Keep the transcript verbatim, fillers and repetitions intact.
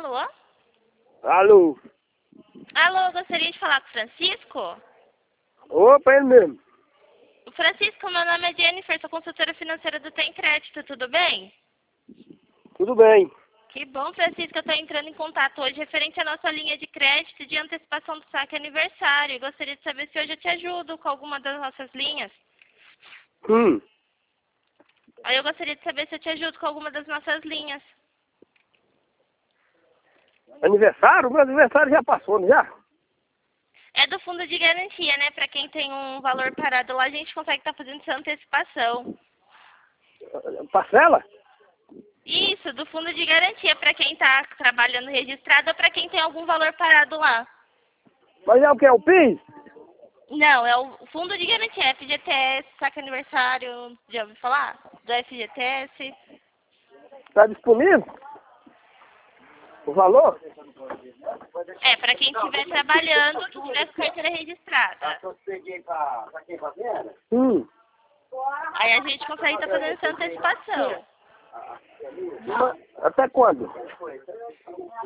Alô? Alô? Alô, gostaria de falar com o Francisco? Opa, ele mesmo. Francisco, meu nome é Jennifer, sou consultora financeira do Tem Crédito, tudo bem? Tudo bem. Que bom, Francisco, eu estou entrando em contato hoje referente à nossa linha de crédito de antecipação do saque aniversário. Gostaria de saber se hoje eu te ajudo com alguma das nossas linhas. Hum. Aí eu gostaria de saber se eu te ajudo com alguma das nossas linhas. Aniversário? Meu aniversário já passou, não já? É do fundo de garantia, né? Para quem tem um valor parado lá, a gente consegue estar fazendo essa antecipação. Parcela? Isso, do fundo de garantia, para quem está trabalhando registrado ou para quem tem algum valor parado lá. Mas é o que? É o PIS? Não, é o fundo de garantia, F G T S, saque aniversário, já ouviu falar? Do F G T S. Está disponível? O valor? É, para quem estiver trabalhando e tiver com carteira registrada. Hum. Aí a gente consegue estar fazendo essa antecipação. Até quando?